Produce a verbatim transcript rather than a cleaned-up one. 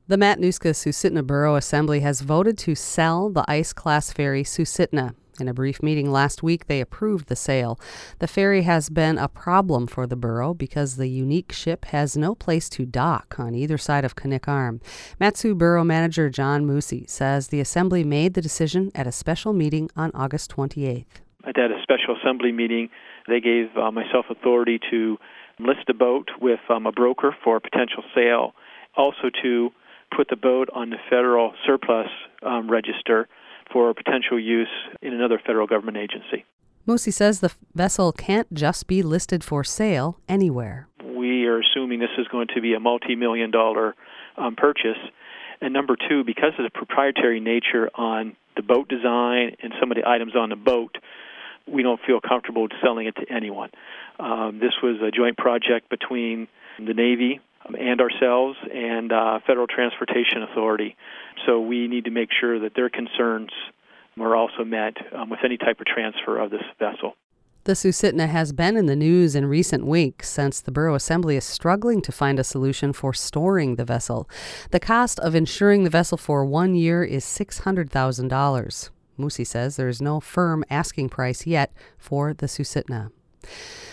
The Matanuska-Susitna Borough Assembly has voted to sell the ice-class ferry Susitna. In a brief meeting last week, they approved the sale. The ferry has been a problem for the borough because the unique ship has no place to dock on either side of Knik Arm. Mat-Su Borough Manager John Moosey says the Assembly made the decision at a special meeting on August twenty-eighth. At that special Assembly meeting, they gave uh, myself authority to list a boat with um, a broker for a potential sale, also to put the boat on the federal surplus um, register for potential use in another federal government agency. Moosey says the vessel can't just be listed for sale anywhere. We are assuming this is going to be a multi-million dollar um, purchase. And number two, because of the proprietary nature on the boat design and some of the items on the boat, we don't feel comfortable selling it to anyone. Um, this was a joint project between the Navy and ourselves and uh, Federal Transportation Authority. So we need to make sure that their concerns are also met um, with any type of transfer of this vessel. The Susitna has been in the news in recent weeks since the Borough Assembly is struggling to find a solution for storing the vessel. The cost of insuring the vessel for one year is six hundred thousand dollars. Moosey says there is no firm asking price yet for the Susitna.